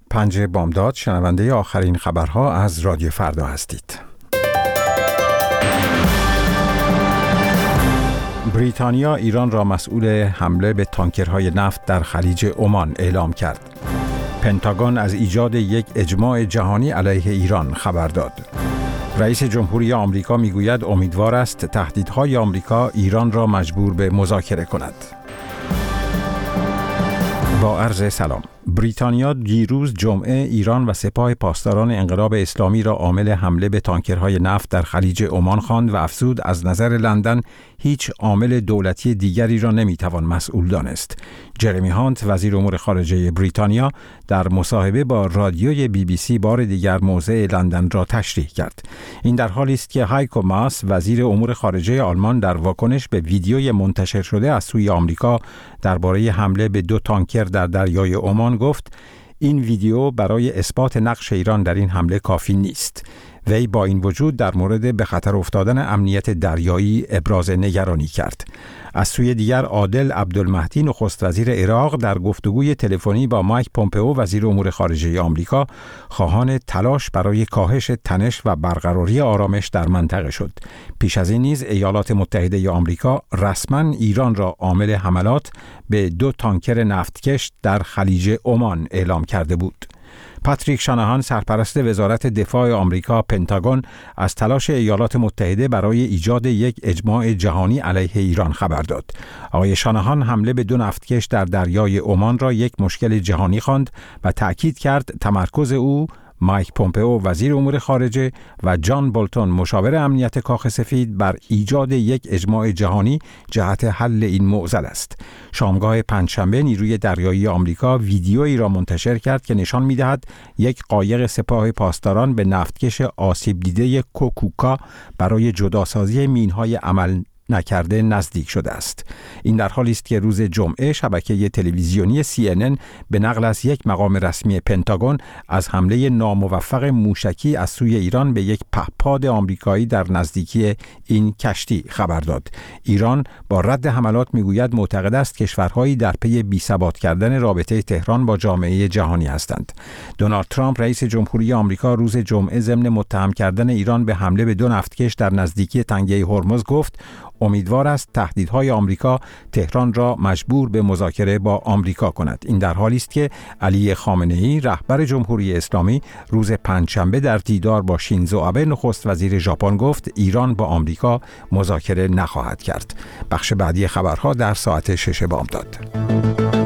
5 بامداد شنونده آخرین خبرها از رادیو فردا هستید. بریتانیا ایران را مسئول حمله به تانکرهای نفت در خلیج عمان اعلام کرد. پنتاگون از ایجاد یک اجماع جهانی علیه ایران خبر داد. رئیس جمهوری آمریکا میگوید امیدوار است تهدیدهای آمریکا ایران را مجبور به مذاکره کند. با عرض سلام. بریتانیا دیروز جمعه ایران و سپاه پاسداران انقلاب اسلامی را عامل حمله به تانکرهای نفت در خلیج عمان خواند و افزود از نظر لندن هیچ عامل دولتی دیگری را نمیتوان مسئول دانست. جرمی هانت وزیر امور خارجه بریتانیا در مصاحبه با رادیوی BBC بار دیگر موضع لندن را تشریح کرد. این در حالی است که هایکو ماس وزیر امور خارجه آلمان در واکنش به ویدیوی منتشر شده از سوی آمریکا درباره حمله به 2 تانکر در دریای عمان گفت این ویدیو برای اثبات نقش ایران در این حمله کافی نیست. وی با این وجود در مورد به خطر افتادن امنیت دریایی ابراز نگرانی کرد. از سوی دیگر عادل عبدالمهدی نخست وزیر عراق در گفتگوی تلفنی با مایک پومپئو وزیر امور خارجه آمریکا خواهان تلاش برای کاهش تنش و برقراری آرامش در منطقه شد. پیش از این نیز ایالات متحده آمریکا رسما ایران را عامل حملات به 2 تانکر نفتکش در خلیج عمان اعلام کرده بود. پاتریک شاناهان سرپرست وزارت دفاع آمریکا پنتاگون از تلاش ایالات متحده برای ایجاد یک اجماع جهانی علیه ایران خبر داد. آقای شاناهان حمله به 2 نفتکش در دریای عمان را یک مشکل جهانی خواند و تأکید کرد تمرکز او مایک پومپئو وزیر امور خارجه و جان بولتون مشاور امنیت کاخ سفید بر ایجاد یک اجماع جهانی جهت حل این معضل است. شامگاه پنجشنبه نیروی دریایی آمریکا ویدیویی را منتشر کرد که نشان می‌دهد یک قایق سپاه پاسداران به نفتکش آسیب دیده کوکوکا برای جداسازی مین‌های عمل نکرده نزدیک شده است. این در حالی است که روز جمعه شبکه تلویزیونی CNN به نقل از یک مقام رسمی پنتاگون از حمله ناموفق موشکی از سوی ایران به یک پهپاد آمریکایی در نزدیکی این کشتی خبر داد. ایران با رد حملات میگوید معتقد است کشورهایی در پی بی‌ثبات کردن رابطه تهران با جامعه جهانی هستند. دونالد ترامپ رئیس جمهوری آمریکا روز جمعه ضمن متهم کردن ایران به حمله به 2 نفتکش در نزدیکی تنگه هرمز گفت امیدوار است تهدیدهای آمریکا تهران را مجبور به مذاکره با آمریکا کند. این در حالی است که علی خامنه‌ای رهبر جمهوری اسلامی روز پنجشنبه در دیدار با شینزو آبه نخست وزیر ژاپن گفت ایران با آمریکا مذاکره نخواهد کرد. بخش بعدی خبرها در ساعت 6 بامداد.